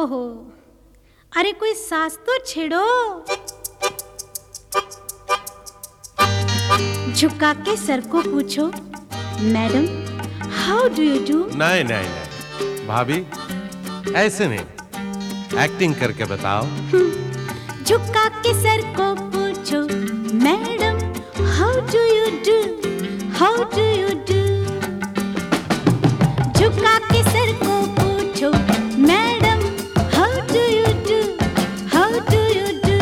ओहो, अरे कोई सास तो छेड़ो। झुका के सर को पूछो, madam how do you do. नहीं नहीं नहीं भाभी, ऐसे नहीं, एक्टिंग करके बताओ। झुका के सर को पूछो, madam how do you do, how do you do. झुका के सर को पूछो, madam how do you do, how do you do.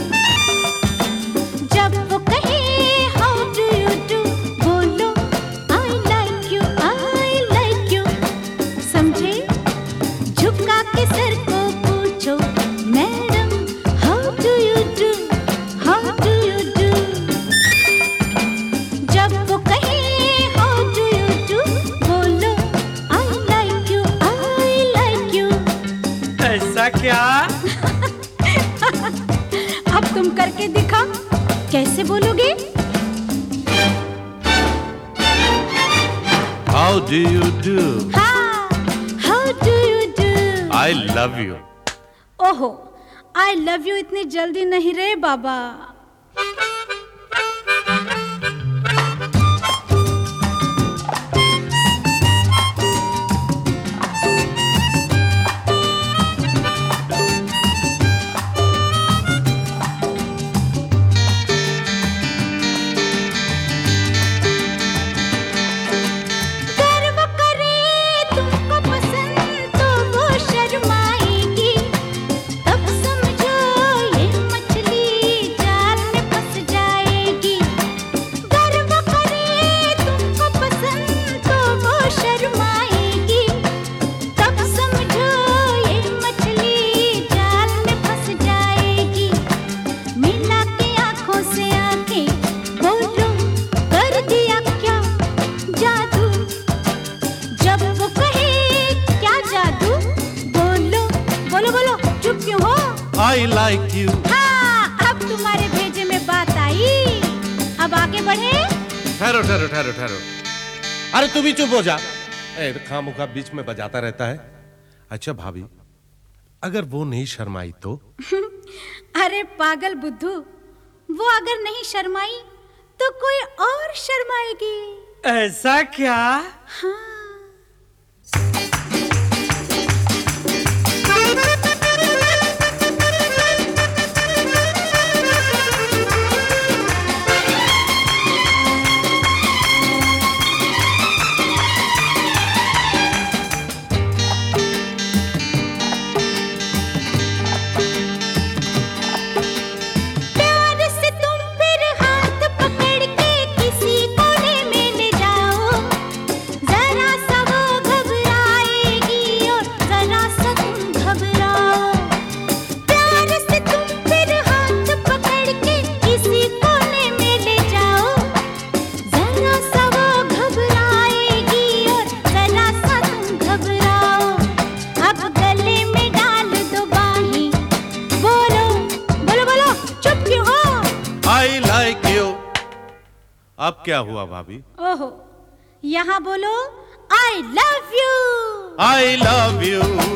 जब वो कहे हाउ डू यू डू, बोलो I like you, I like you. समझे? झुका के सर को पूछो, madam how do you do, how do you do. जब वो कहे हाउ डू यू डू, बोलो I like you, I like you. ऐसा क्या? अब तुम करके दिखा, कैसे बोलोगे? How do you do. हाँ, how do you do. I love you. ओहो, आई लव यू इतनी जल्दी नहीं रे बाबा। गर्व करे तुमको पसंद तो वो शर्माएगी, तब समझो ये मछली जाल में फंस जाएगी। गर्व करे तुमको पसंद तो वो शर्माएगी, तब समझो ये मछली जाल में फंस जाएगी। मिला के आंखों से आंखें, बोलो कर दिया क्या जादू। जब वो कहे क्या जादू, बोलो बोलो बोलो, चुप क्यों हो? I like you. हाँ, अब तुम्हारे भेजे में बात आई। अब आगे बढ़े। ठहरो ठहरो ठहरो ठहरो, अरे तू भी चुप हो जा। खामोखा बीच में बजाता रहता है। अच्छा भाभी, अगर वो नहीं शर्माई तो? अरे पागल बुद्धू, वो अगर नहीं शर्माई तो कोई और शर्माएगी। ऐसा क्या? हाँ। प्यार से तुम फिर हाथ पकड़ के किसी कोने में ले जाओ, जरा सा वो घबराएगी और जरा सा तुम घबराओ। प्यार से तुम फिर हाथ पकड़ के किसी कोने में ले जाओ, जरा सा वो घबराएगी और जरा सा तुम घबराओ। अब गले में डाल दो बाहें, बोलो बोलो बोलो, चुप क्यों हो? I like you. अब क्या हुआ भाभी? ओहो, यहाँ बोलो I love you. I love you.